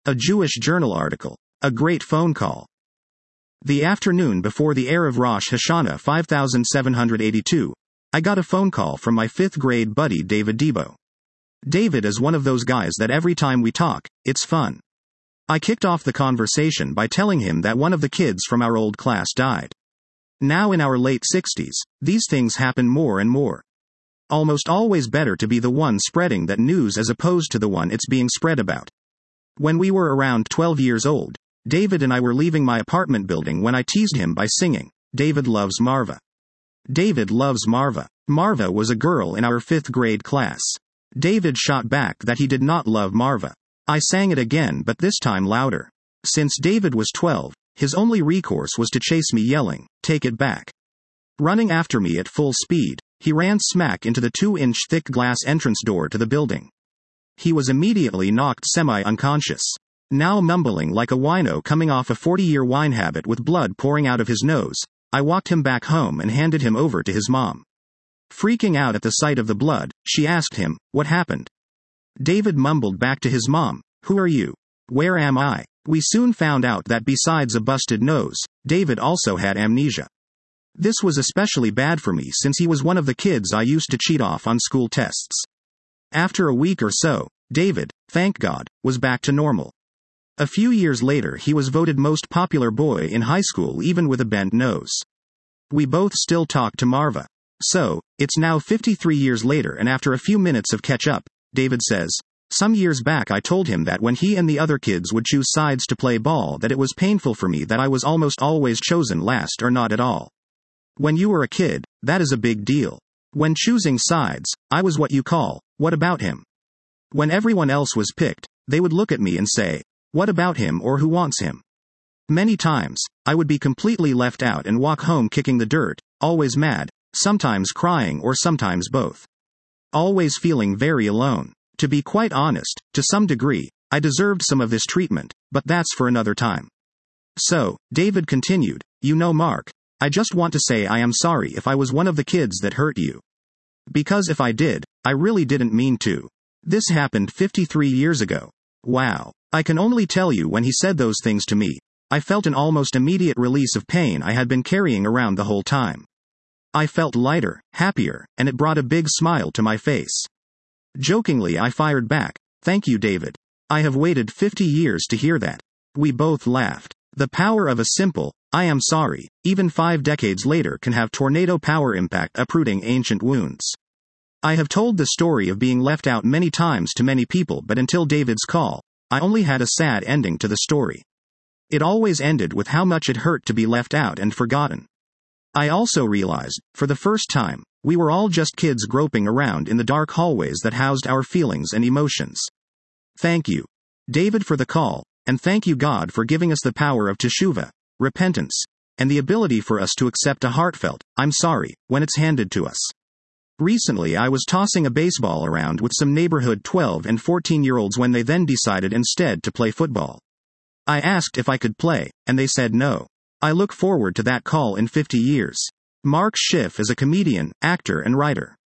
A Jewish journal article. A great phone call. The afternoon before the Erev Rosh Hashanah 5782, I got a phone call from my 5th grade buddy David Debo. David is one of those guys that every time we talk, it's fun. I kicked off the conversation by telling him that one of the kids from our old class died. Now in our late 60s, these things happen more and more. Almost always better to be the one spreading that news as opposed to the one it's being spread about. When we were around 12 years old, David and I were leaving my apartment building when I teased him by singing, "David loves Marva." David loves Marva. Marva was a girl in our 5th grade class. David shot back that he did not love Marva. I sang it again, but this time louder. Since David was 12, his only recourse was to chase me yelling, "Take it back." Running after me at full speed, he ran smack into the 2-inch thick glass entrance door to the building. He was immediately knocked semi-unconscious. Now mumbling like a wino coming off a 40-year wine habit with blood pouring out of his nose, I walked him back home and handed him over to his mom. Freaking out at the sight of the blood, she asked him, "What happened?" David mumbled back to his mom, "Who are you? Where am I?" We soon found out that besides a busted nose, David also had amnesia. This was especially bad for me since he was one of the kids I used to cheat off on school tests. After a week or so, David, thank God, was back to normal. A few years later he was voted most popular boy in high school even with a bent nose. We both still talk to Marva. So, it's now 53 years later and after a few minutes of catch-up, David says, "Some years back I told him that when he and the other kids would choose sides to play ball that it was painful for me that I was almost always chosen last or not at all. When you were a kid, that is a big deal. When choosing sides, I was what you call, what about him? When everyone else was picked, they would look at me and say, what about him or who wants him? Many times, I would be completely left out and walk home kicking the dirt, always mad, sometimes crying or sometimes both. Always feeling very alone. To be quite honest, to some degree, I deserved some of this treatment, but that's for another time." So, David continued, "You know, Mark, I just want to say I am sorry if I was one of the kids that hurt you. Because if I did, I really didn't mean to. This happened 53 years ago. Wow. I can only tell you when he said those things to me, I felt an almost immediate release of pain I had been carrying around the whole time. I felt lighter, happier, and it brought a big smile to my face." Jokingly I fired back, "Thank you, David. I have waited 50 years to hear that." We both laughed. The power of a simple, "I am sorry," even 5 decades later can have tornado power impact uprooting ancient wounds. I have told the story of being left out many times to many people, but until David's call, I only had a sad ending to the story. It always ended with how much it hurt to be left out and forgotten. I also realized, for the first time, we were all just kids groping around in the dark hallways that housed our feelings and emotions. Thank you, David, for the call, and thank you, God, for giving us the power of teshuvah, repentance, and the ability for us to accept a heartfelt, "I'm sorry," when it's handed to us. Recently I was tossing a baseball around with some neighborhood 12 and 14-year-olds when they then decided instead to play football. I asked if I could play, and they said no. I look forward to that call in 50 years. Mark Schiff is a comedian, actor and writer.